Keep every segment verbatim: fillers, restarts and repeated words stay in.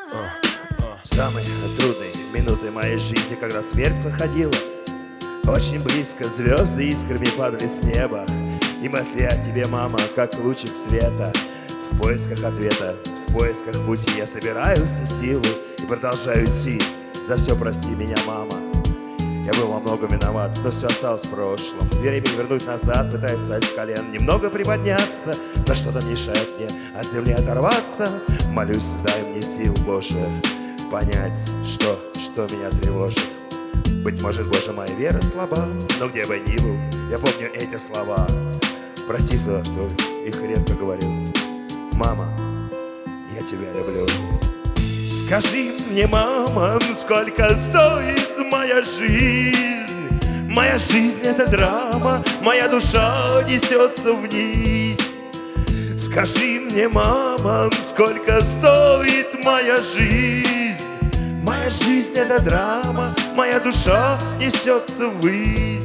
Самые трудные минуты моей жизни, когда смерть подходила. Очень близко звезды искрами падали с неба. И мысли о тебе, мама, как лучик света. В поисках ответа, в поисках пути я собираю все силы и продолжаю идти. За все прости меня, мама. Я был во многом виноват, но все осталось в прошлом. Время вернуть назад, пытаюсь встать с колен, немного приподняться, но что-то мешает мне от земли оторваться. Молюсь, дай мне сил, Боже, понять, что, что меня тревожит. Быть может, Боже, моя вера слаба, но где бы ни был, я помню эти слова. Прости за то, что их редко говорил. Мама, я тебя люблю. Скажи мне, мама, сколько стоит моя жизнь? Моя жизнь — это драма, моя душа несется вниз. Скажи мне, мама, сколько стоит моя жизнь? Моя жизнь — это драма, моя душа несется ввысь.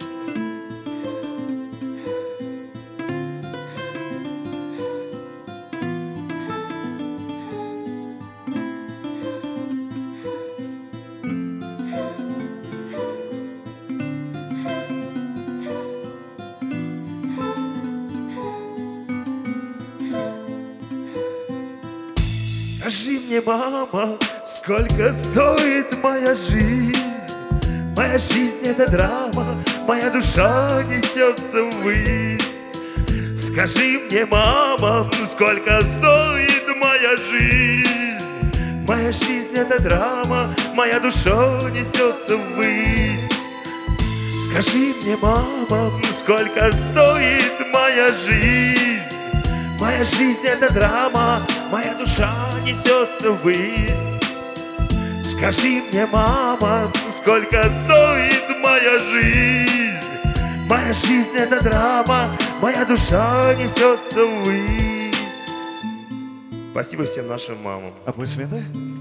Скажи мне, мама, сколько стоит моя жизнь? Моя жизнь — это драма, моя душа несется ввысь. Скажи мне, мама, сколько стоит моя жизнь? Моя жизнь — это драма, моя душа несется ввысь. Скажи мне, мама, сколько стоит моя жизнь? Моя жизнь — это драма, моя душа несется ввысь. Скажи мне, мама, сколько стоит моя жизнь? Моя жизнь — это драма, моя душа несется ввысь. Спасибо всем нашим мамам. Аплодисменты.